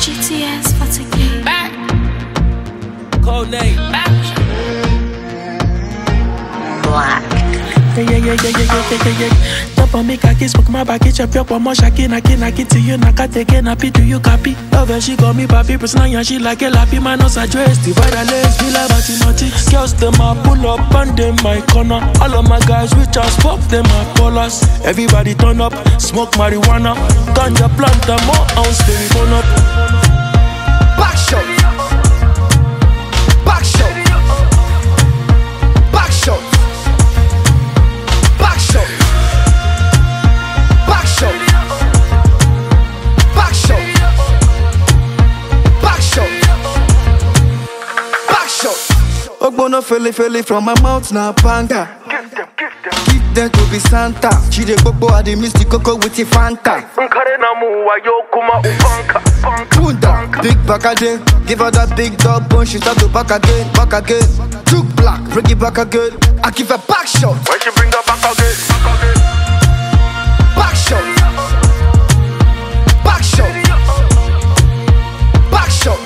GTS fatigue. Back. Code name. Back. Black. Jump on me, cocky, smoke my back, chop your one more shaki, naki to you, nakateke, nappy, do you copy? Love she got me, papi, person, and she like a lappy, man, no address, divide a lens, we like mathematics. Girls, them a pull up and them my corner. All of my guys, we just fuck them a callers. Everybody turn up, smoke marijuana, ganja plant, more ounce, baby, burn up. Back shot. Back shot. Back shot. Back shot. Back shot. Back shot. Back shot. Back shot. Ogbono fele from my mouth na panga. Give them to be Santa. She dey gbogbo I dey miss the coco with the Fanta. Punda, big back again. Give her that big dog bone, she start to back again. Took black, bring it back again. I give her back shot. When she bring her back again. Back shot. Back shot. Back shot.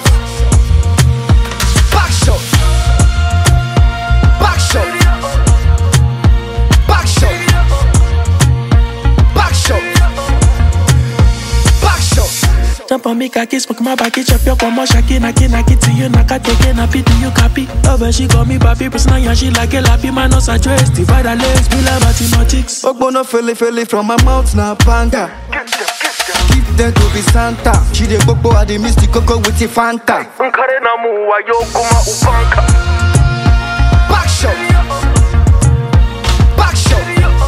Back shot. Back shot. Back shot. Back shot. Back shot. Jump on me, cocky, smoke my back, chop your one more shaki, naki to you, nakateke, nappy, do you copy? Love she got me, papi, person, and she like a lappy, man, no address, divide a lens, we like mathematics. Ogbono fele from my mouth na panga. Give them to be Santa. She dey gbogbo I dey miss the coco with the Fanta. Back shot. Back shot.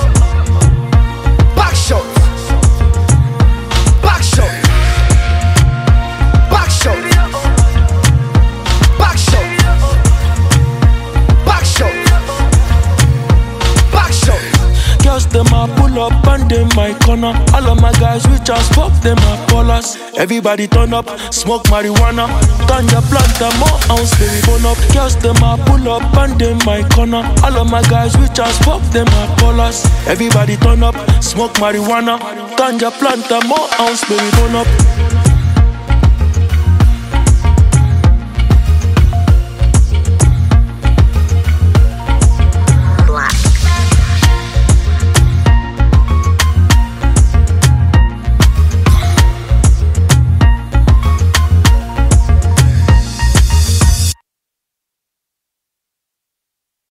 Back shot. Back shot. Back shot. Back shot. Back shot. Back shot. Girls, them a pull up and them my corner. All of my guys, we just fuck them a callers. Everybody turn up, smoke marijuana, ganja plant, more ounce, baby, burn up. Girls, them a pull up and them my corner. All of my guys, we just fuck them a callers. Everybody turn up, smoke marijuana, ganja plant, more ounce, baby, burn up.